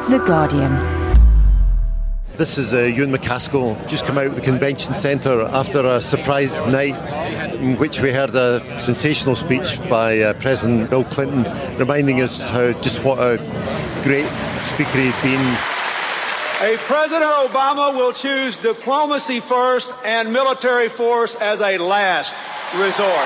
The Guardian. This is Ewan McCaskill, just come out of the convention centre after a surprise night in which we heard a sensational speech by President Bill Clinton, reminding us what a great speaker he'd been. President Obama will choose diplomacy first and military force as a last resort.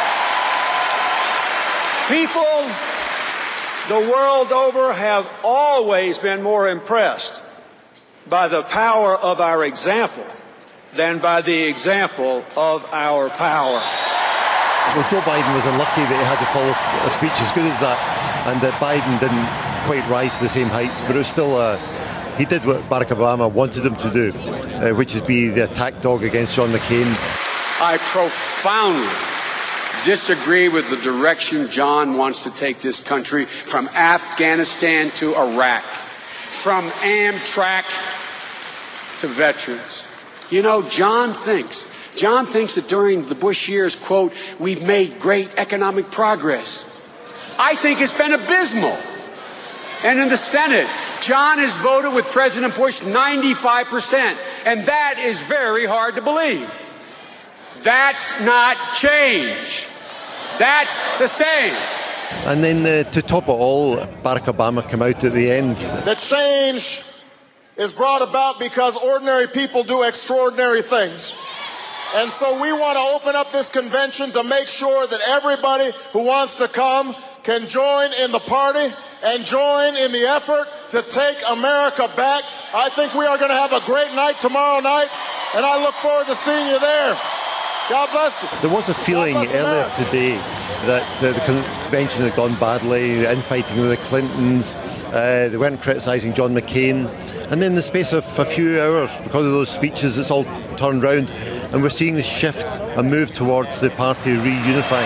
People the world over have always been more impressed by the power of our example than by the example of our power. Well, Joe Biden was unlucky that he had to follow a speech as good as that, and that Biden didn't quite rise to the same heights, but it was still he did what Barack Obama wanted him to do, which is be the attack dog against John McCain. I profoundly disagree with the direction John wants to take this country, from Afghanistan to Iraq, from Amtrak to veterans. You know, John thinks that during the Bush years, quote, we've made great economic progress. I think it's been abysmal. And in the Senate, John has voted with President Bush 95%, and that is very hard to believe. That's not change. That's the same. And then to top it all, Barack Obama came out at the end. The change is brought about because ordinary people do extraordinary things. And so we want to open up this convention to make sure that everybody who wants to come can join in the party and join in the effort to take America back. I think we are going to have a great night tomorrow night, and I look forward to seeing you there. God bless you. There was a feeling earlier today that the convention had gone badly, infighting with the Clintons, they weren't criticising John McCain, and then in the space of a few hours, because of those speeches, it's all turned round, and we're seeing the shift, a move towards the party reunifying.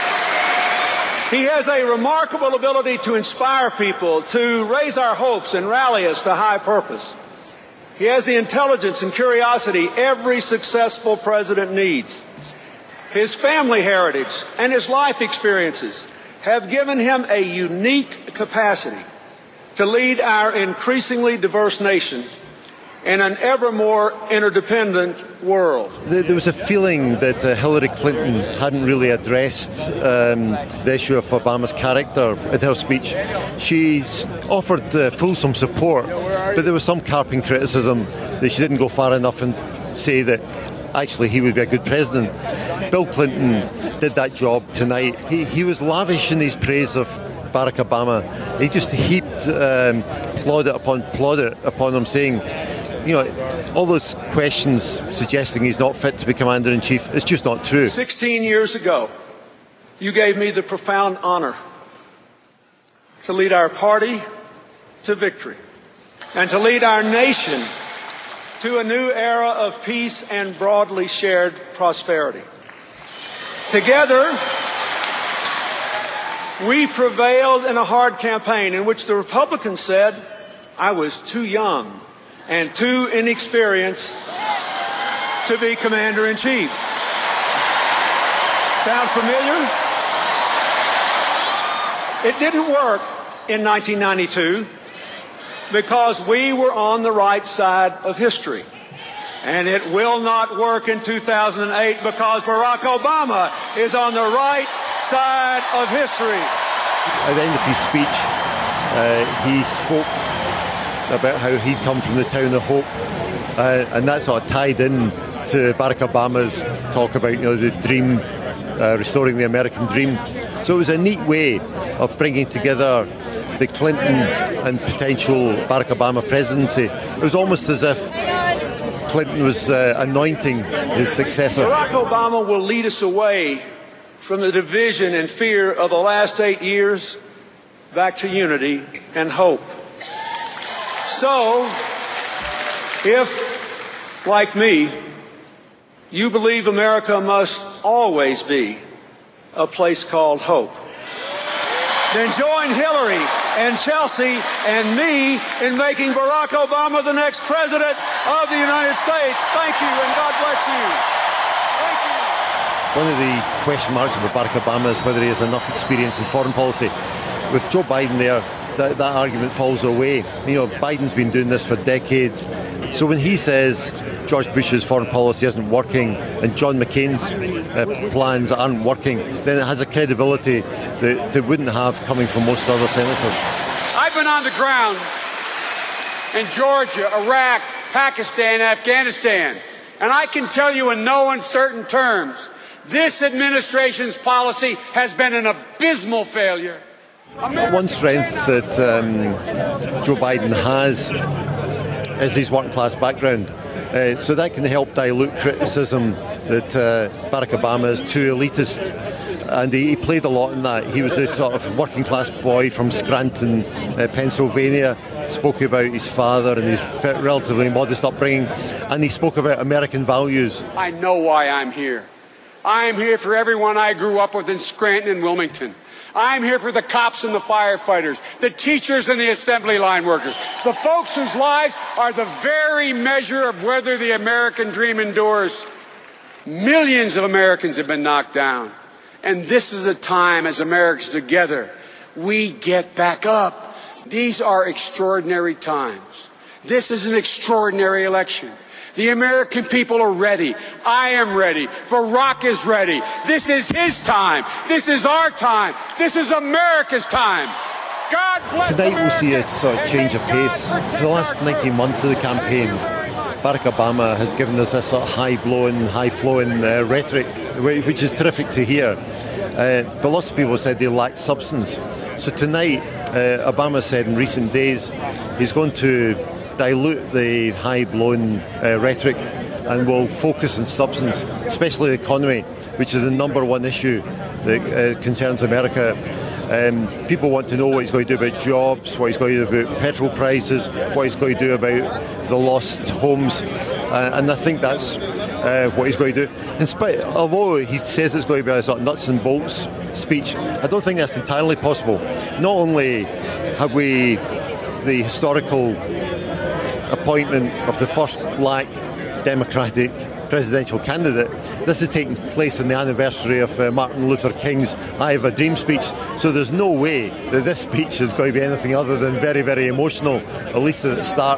He has a remarkable ability to inspire people, to raise our hopes and rally us to high purpose. He has the intelligence and curiosity every successful president needs. His family heritage and his life experiences have given him a unique capacity to lead our increasingly diverse nation in an ever more interdependent world. There was a feeling that Hillary Clinton hadn't really addressed the issue of Obama's character in her speech. She offered fulsome support, but there was some carping criticism that she didn't go far enough and say that actually he would be a good president. Bill Clinton did that job tonight. He was lavish in his praise of Barack Obama. He just heaped plaudit upon him, saying, you know, all those questions suggesting he's not fit to be Commander-in-Chief, it's just not true. 16 years ago, you gave me the profound honor to lead our party to victory and to lead our nation to a new era of peace and broadly shared prosperity. Together, we prevailed in a hard campaign in which the Republicans said I was too young and too inexperienced to be Commander-in-Chief. Sound familiar? It didn't work in 1992 because we were on the right side of history. And it will not work in 2008 because Barack Obama is on the right side of history. At the end of his speech, he spoke about how he'd come from the town of Hope, and that sort of tied in to Barack Obama's talk about, you know, the dream, restoring the American dream. So it was a neat way of bringing together the Clinton and potential Barack Obama presidency. It was almost as if Clinton was anointing his successor. Barack Obama will lead us away from the division and fear of the last 8 years back to unity and hope. So, if, like me, you believe America must always be a place called hope, then join Hillary and Chelsea and me in making Barack Obama the next president of the United States. Thank you, and God bless you. Thank you. One of the question marks about Barack Obama is whether he has enough experience in foreign policy. With Joe Biden there, that argument falls away. Biden's been doing this for decades. So when he says George Bush's foreign policy isn't working and John McCain's plans aren't working, then it has a credibility that it wouldn't have coming from most other senators. I've been on the ground in Georgia, Iraq, Pakistan, Afghanistan, and I can tell you in no uncertain terms, this administration's policy has been an abysmal failure. One strength that Joe Biden has is his working class background. So that can help dilute criticism that Barack Obama is too elitist. And he played a lot in that. He was this sort of working class boy from Scranton, Pennsylvania, spoke about his father and his relatively modest upbringing, and he spoke about American values. I know why I'm here. I'm here for everyone I grew up with in Scranton and Wilmington. I'm here for the cops and the firefighters, the teachers and the assembly line workers, the folks whose lives are the very measure of whether the American dream endures. Millions of Americans have been knocked down. And this is a time, as Americans together, we get back up. These are extraordinary times. This is an extraordinary election. The American people are ready. I am ready. Barack is ready. This is his time. This is our time. This is America's time. God bless Tonight America. we'll see a sort of change of pace. For the last 19 months of the campaign, Barack Obama has given us this sort of high-flowing rhetoric, which is terrific to hear. But lots of people said they lacked substance. So tonight, Obama said in recent days he's going to dilute the high-blown rhetoric and will focus on substance, especially the economy, which is the number one issue that concerns America. People want to know what he's going to do about jobs, what he's going to do about petrol prices, what he's going to do about the lost homes, and I think that's what he's going to do. Although he says it's going to be a sort of nuts and bolts speech, I don't think that's entirely possible. Not only have we the historical appointment of the first black Democratic presidential candidate, this is taking place on the anniversary of Martin Luther King's I Have a Dream speech, so there's no way that this speech is going to be anything other than very, very emotional, at least at the start,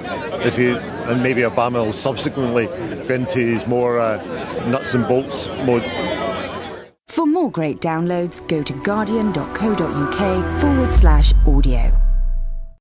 and maybe Obama will subsequently go into his more nuts and bolts mode. For more great downloads, go to guardian.co.uk/audio.